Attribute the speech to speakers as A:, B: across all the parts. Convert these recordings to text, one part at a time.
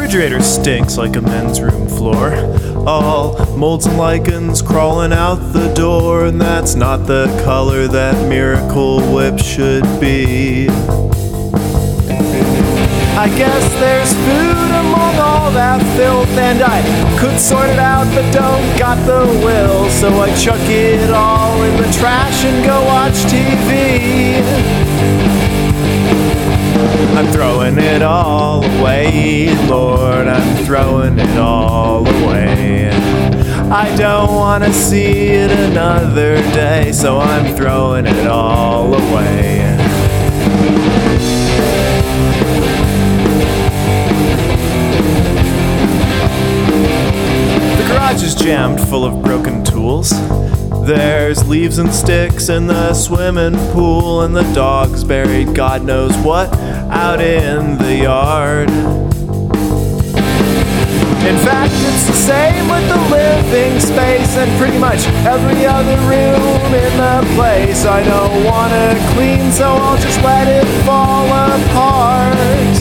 A: refrigerator stinks like a men's room floor. All molds and lichens crawling out the door, and that's not the color that Miracle Whip should be. I guess there's food among all that filth, and I could sort it out but don't got the will, so I chuck it all in the trash and go watch TV. I'm throwing it all away, Lord, I'm throwing it all away. I don't want to see it another day, so I'm throwing it all away. The garage is jammed full of broken tools. There's leaves and sticks in the swimming pool, and the dog's buried God knows what out in the yard. In fact, it's the same with the living space and pretty much every other room in the place. I don't want to clean, so I'll just let it fall apart.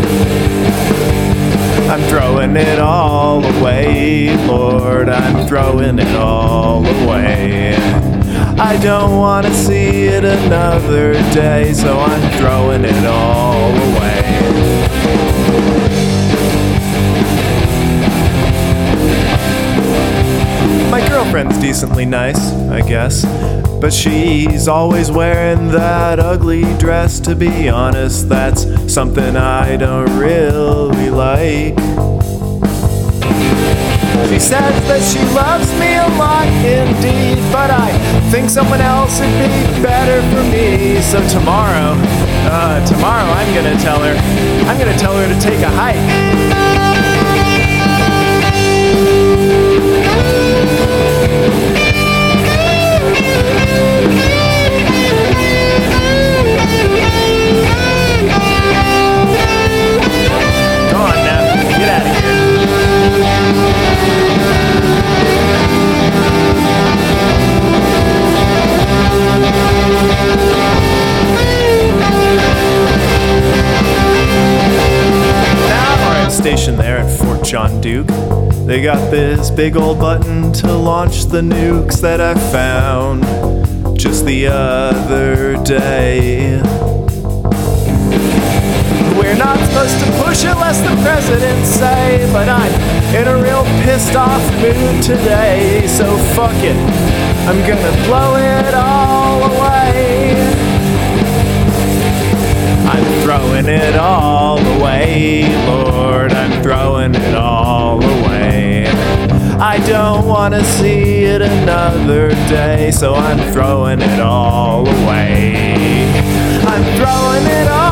A: I'm throwing it all away, Lord, I'm throwing it all away. I don't want to see it another day, so I'm throwing it all away. My girlfriend's decently nice, I guess, but she's always wearing that ugly dress. To be honest, that's something I don't really like. She says that she loves me a lot indeed, but I think someone else would be better for me. So tomorrow I'm gonna tell her to take a hike. Station there at Fort John Duke. They got this big old button to launch the nukes that I found just the other day. We're not supposed to push it lest the president say, but I'm in a real pissed off mood today, so fuck it, I'm gonna blow it all away. I'm throwing it all away, Lord, I'm throwing it all away. I don't want to see it another day, so I'm throwing it all away. I'm throwing it all